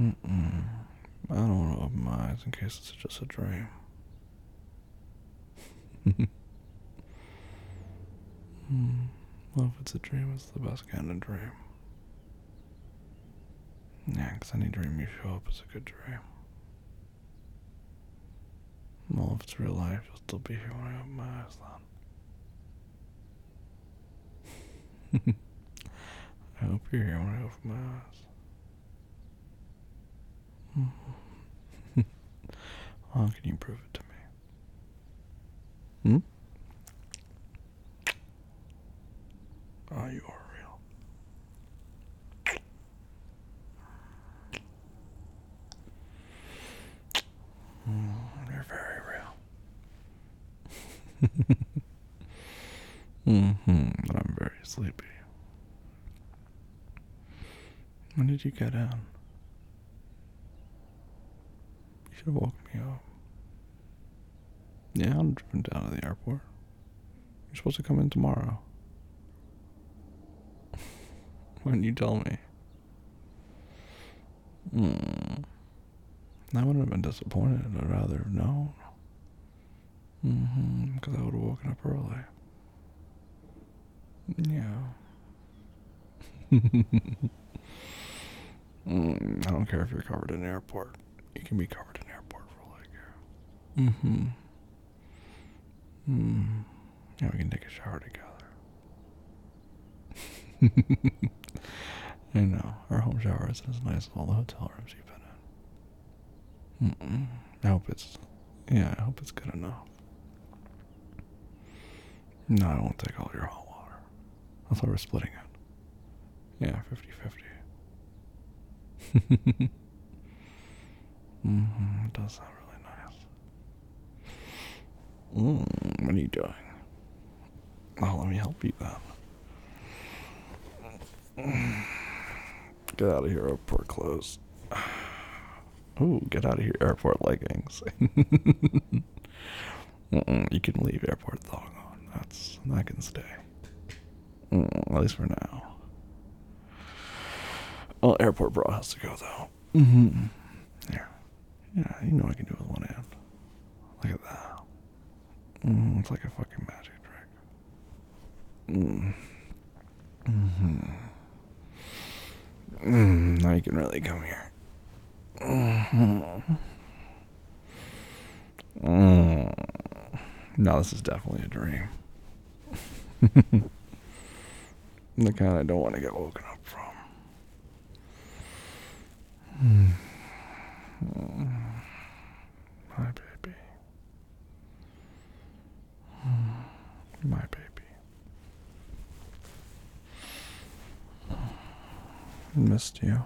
Mm-mm. I don't want to open my eyes in case it's just a dream. Hmm. Well, if it's a dream, it's the best kind of dream. Yeah, 'cause any dream you show up is a good dream. Well, if it's real life, you'll still be here when I open my eyes then. I hope you're here when I open my eyes. How can you prove it to me? Oh, you are real. You're very real. But I'm very sleepy. When did you get in? You should have woken me up. Yeah, I'm driven down to the airport. You're supposed to come in tomorrow. Why didn't you tell me? I wouldn't have been disappointed. I'd rather have known. Because I would have woken up early. Yeah. I don't care if you're covered in airport. You can be covered in airport for all I care. Yeah, we can take a shower together. I know. Our home shower isn't as nice as all the hotel rooms you've been in. I hope it's good enough. No, I won't take all your hot water. That's why we're splitting it. Yeah, 50-50. It does sound really nice. What are you doing? Oh, let me help you then. Get out of here, airport clothes. Ooh, get out of here, airport leggings. You can leave airport thong on. That can stay. At least for now. Well, airport bra has to go though. Here. Yeah, you know I can do it with one hand. Look at that. It's like a fucking magic trick. Now you can really come here. Now this is definitely a dream. The kind I don't want to get woken up from. My baby. My baby. Missed you.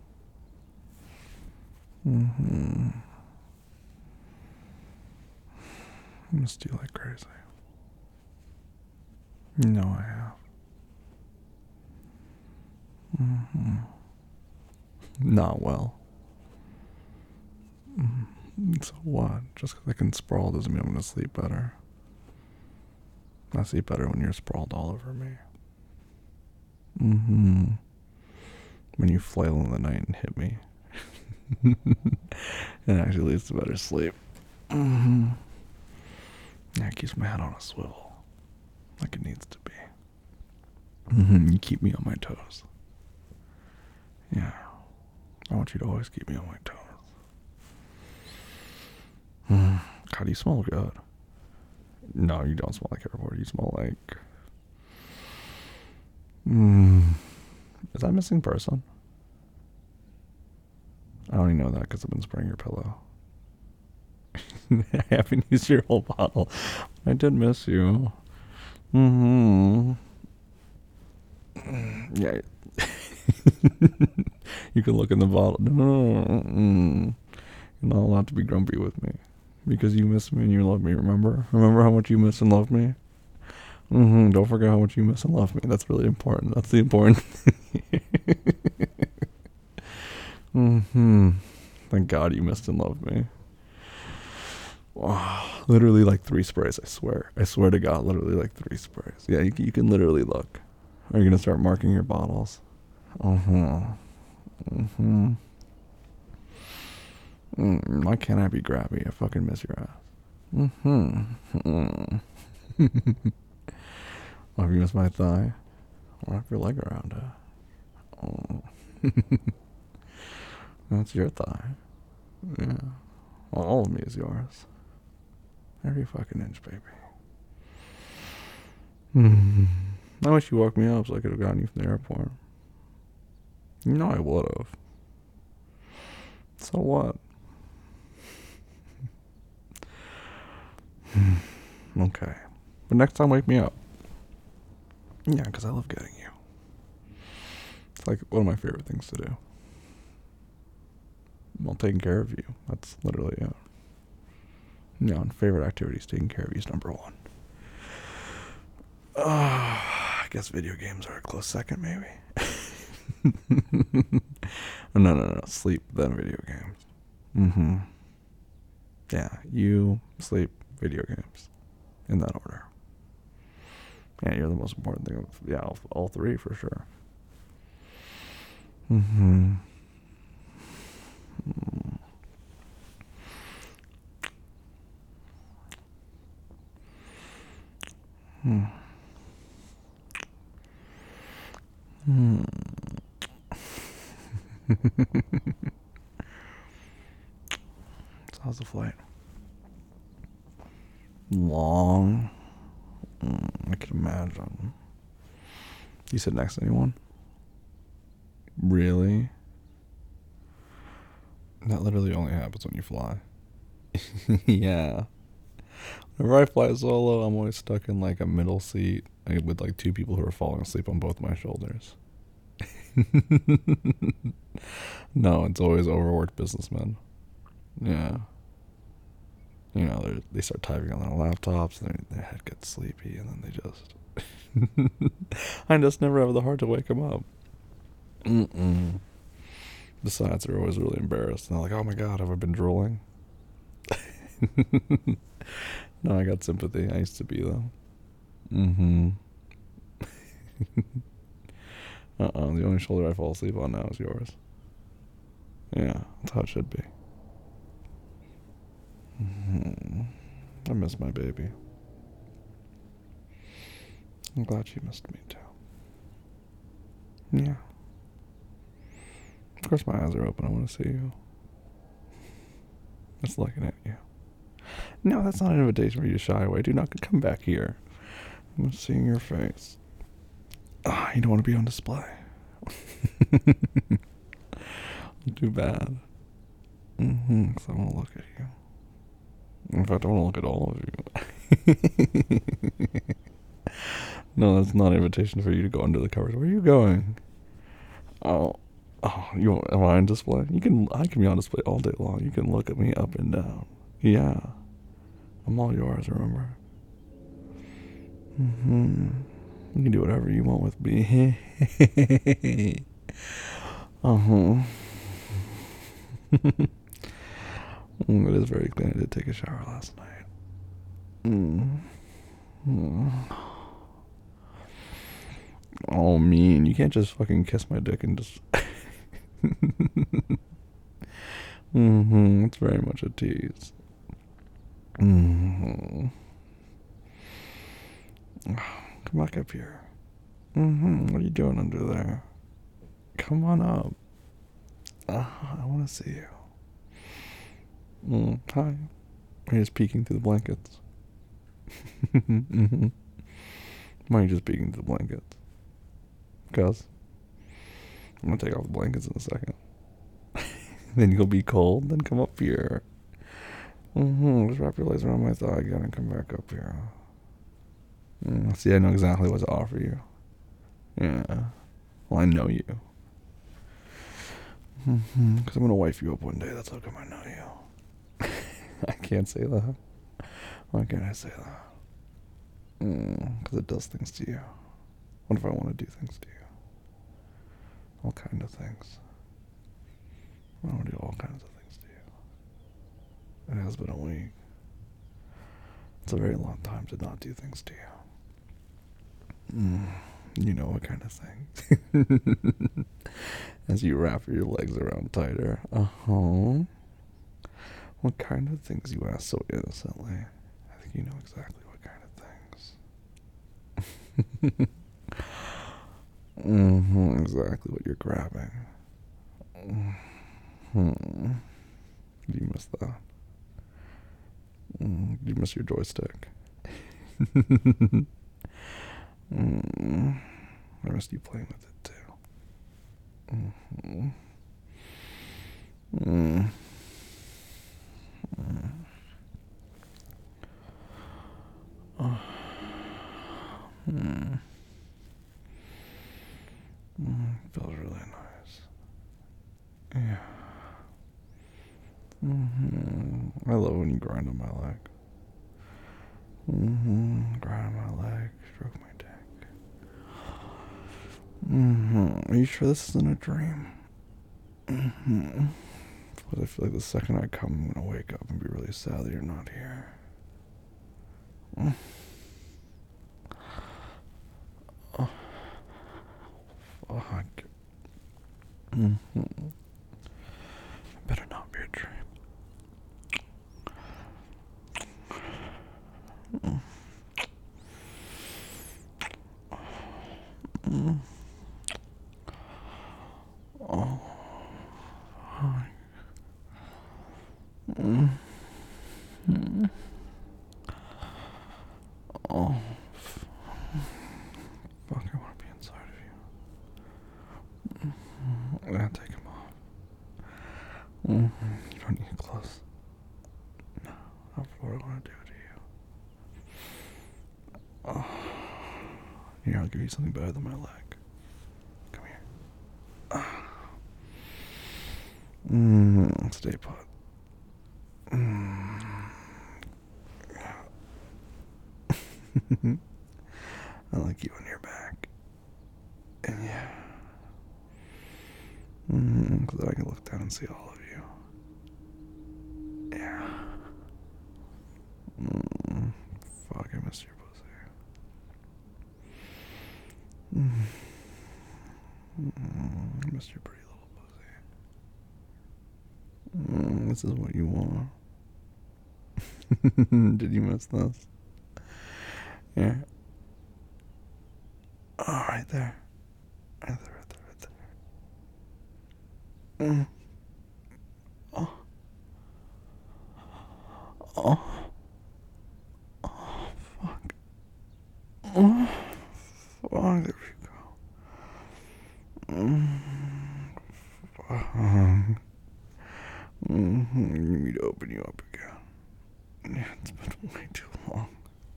Missed you like crazy. No, I have. Not well. So what? Just because I can sprawl doesn't mean I'm going to sleep better. I sleep better when you're sprawled all over me. When you flail in the night and hit me. It actually leads to better sleep. Yeah, it keeps my head on a swivel. Like it needs to be. You keep me on my toes. Yeah. I want you to always keep me on my toes. God, you smell good. No, you don't smell like airport. You smell like... Is that missing person? I only know that because I've been spraying your pillow. I haven't used your whole bottle. I did miss you. Yeah. You can look in the bottle. No. You're not allowed to be grumpy with me. Because you miss me and you love me, remember? Remember how much you miss and love me? Don't forget how much you miss and love me. That's really important. That's the important thing. Thank God you missed and loved me. Wow. Literally like 3 sprays, I swear. I swear to God, literally like 3 sprays. Yeah, you can literally look. Are you going to start marking your bottles? Why can't I be grabby? I fucking miss your ass. Mm-hmm. Oh, if you miss my thigh, wrap your leg around it. Oh. That's your thigh. Yeah. Well, all of me is yours. Every fucking inch, baby. I wish you woke me up so I could have gotten you from the airport. You know I would have. So what? Okay. But next time, wake me up. Yeah, because I love getting you. It's like one of my favorite things to do. Well, taking care of you. That's literally it. You know, favorite activities, taking care of you is number one. I guess video games are a close second, maybe. No. Sleep, then video games. Yeah, you, sleep, video games. In that order. Yeah, you're the most important thing. Yeah, all three for sure. Mm-hmm. Hmm. Hmm. So how's the flight? Long. I can imagine. You sit next to anyone? Really? That literally only happens when you fly. Yeah. Whenever I fly solo, I'm always stuck in like a middle seat with like two people who are falling asleep on both my shoulders. No, it's always overworked businessmen. Yeah. You know, they start typing on their laptops, and their head gets sleepy, and then they just. I just never have the heart to wake them up. Besides, they're always really embarrassed. And they're like, oh my god, have I been drooling? No, I got sympathy. I used to be, though. The only shoulder I fall asleep on now is yours. Yeah, that's how it should be. I miss my baby. I'm glad you missed me, too. Yeah. Of course my eyes are open. I want to see you. Just looking at you. No, that's not an invitation for you to shy away. Do not come back here. I'm seeing your face. You don't want to be on display. Too bad. Because I want to look at you. In fact, I want to look at all of you. No, that's not an invitation for you to go under the covers. Where are you going? Oh, am I on display? I can be on display all day long. You can look at me up and down. Yeah. I'm all yours, remember? You can do whatever you want with me. It is very clean. I did take a shower last night. Oh, mean. You can't just fucking kiss my dick and just. It's very much a tease. Come back up here. What are you doing under there? Come on up. I want to see you. Hi. You're just peeking through the blankets. Why are you just peeking through the blankets? Because I'm going to take off the blankets in a second. Then you'll be cold. Then come up here. Just wrap your legs around my thigh again and come back up here. See, I know exactly what to offer you. Yeah. Well, I know you. Because I'm going to wife you up one day. That's how come I know you. I can't say that. Why can't I say that? Because it does things to you. What if I want to do things to you? All kinds of things. I want to do all kinds of things to you. It has been a week. It's a very long time to not do things to you. You know what kind of thing. As you wrap your legs around tighter. What kind of things you ask so innocently? I think you know exactly what kind of things. Exactly what you're grabbing. Hmm. Do you miss that? Do you miss your joystick? I missed you playing with it too. Mm-hmm. Mm. Mm. Oh. Mm. Feels really nice. Yeah. I love when you grind on my leg. Grind on my leg, stroke my dick. Are you sure this isn't a dream? Because I feel like the second I come, I'm gonna wake up and be really sad that you're not here. Oh, fuck. Better not be a dream. Oh. Oh. Fuck, I want to be inside of you. Yeah, take him off. You don't need clothes. No, that's what I want to do to you. Oh. Here, I'll give you something better than my leg. Come here. Stay put. I like you on your back. And yeah. Because I can look down and see all of you. Yeah. Fuck, I missed your pussy. I missed your pretty little pussy. This is what you want. Did you miss this? Yeah. Oh, right there. Right there, right there, right there. Oh. Oh. Oh, fuck. Oh, fuck. There we go. Fuck. You need me to open you up again. Yeah, it's been way too long.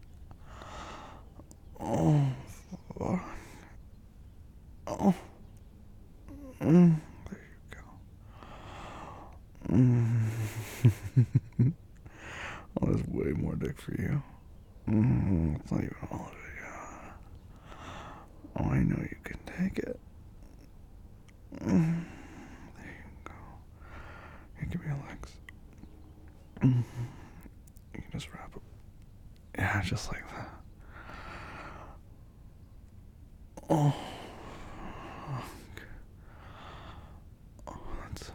Oh, fuck. Oh. There you go. Oh, there's way more dick for you. It's not even all of it. Oh, I know you can take it. There you go. Here, give me your legs. You can just wrap it. Yeah, just like that. Oh. Oh, that's.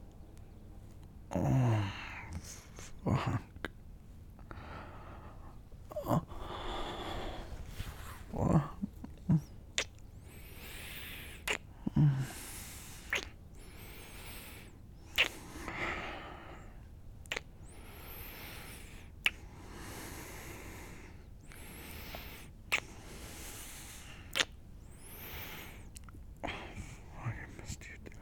Oh. Fuck. Oh. Fuck. I missed you too.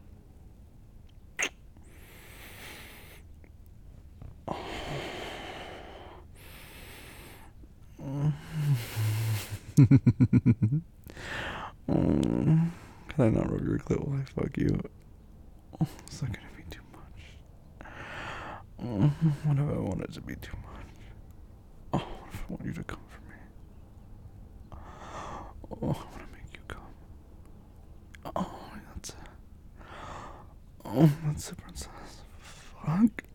Can I not rub your clit while I fuck you? Oh, is that gonna be too much? What if I want it to be too much? Oh, what if I want you to come for me? Oh, I want to make you come. Oh, that's it. Oh, that's it, princess. Fuck.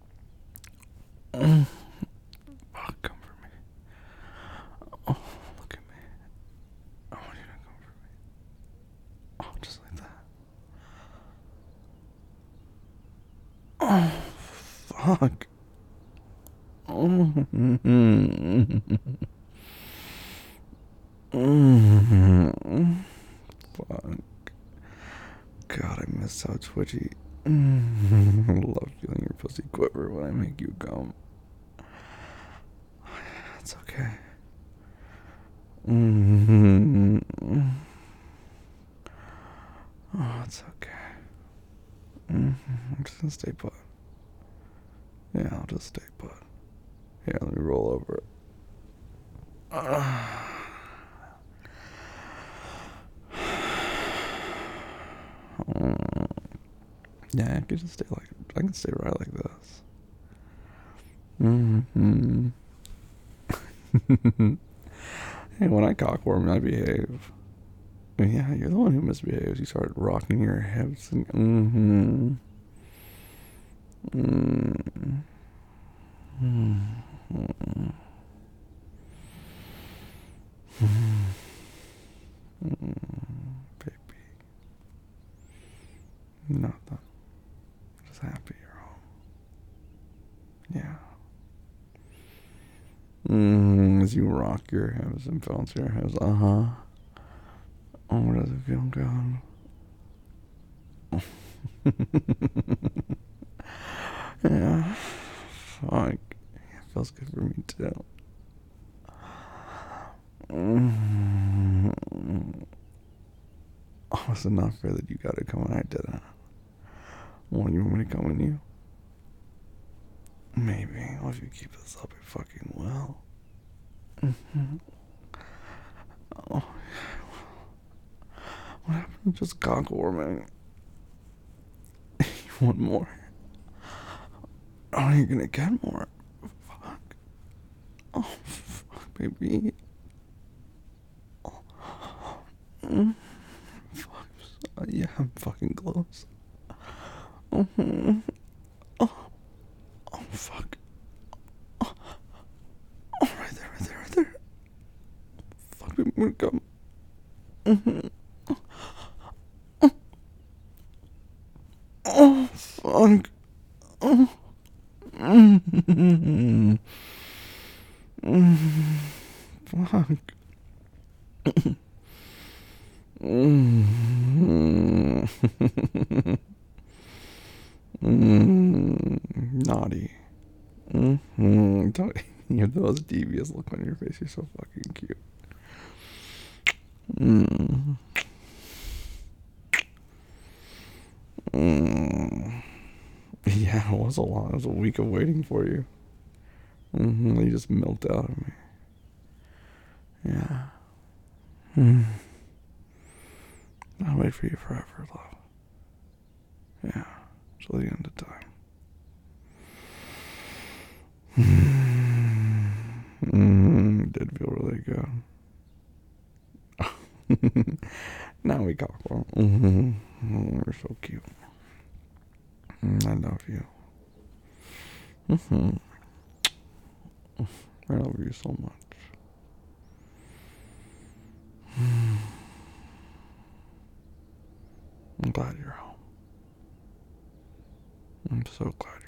Fuck, come for me. Oh, look at me. I want you to come for me. Oh, just like that. Oh, Fuck. Mm-hmm. Mm-hmm. Fuck. God, I miss how twitchy. Mm-hmm. I love feeling your pussy quiver when I make you come. It's okay. Mm-hmm. Oh, it's okay. I'm just gonna stay put. Yeah, I'll just stay put. Here, let me roll over. Yeah, I could just stay like I can stay right like this. Mm-hmm. Hey, when I cockworm, I behave. Yeah, you're the one who misbehaves. You start rocking your hips and mm-hmm. Mm-hmm. Mm-hmm. Baby, nothing. Just happy you're home. Yeah. As you rock your hips and bounce your hips. Uh huh. Oh, does it feel good? Yeah. Fuck. It feels good for me too. Mm-hmm. Oh, it's not fair that you gotta come and I didn't. Well, you want me to come with you? Maybe. Well, if you keep this up, I fucking will. Mm-hmm. Oh, what happened to just cock warming? You want more? Oh, you're gonna get more. Fuck. Oh, fuck, baby. Oh, fuck. Yeah, I'm fucking close. Mm-hmm. Oh, oh, fuck. Oh, right there, right there, right there. Fuck, baby, I'm gonna come. Mm-hmm. Oh, fuck. Oh. Mm-hmm. Mm-hmm. Fuck. Mm-hmm. Mm-hmm. Naughty. Mm-hmm. Don't you have the most devious look on your face. You're so fucking cute. Mm. Mm. Yeah, it was a lot. It was a week of waiting for you. Mm-hmm. You just milked out of me. Yeah. Mm. I'll wait for you forever, love. Yeah. Till the end of time. Mm. Did feel really good. Now we talk. Well. Mm-hmm. Oh, you're so cute. I love you. Mm-hmm. I love you so much. I'm glad you're home. I'm so glad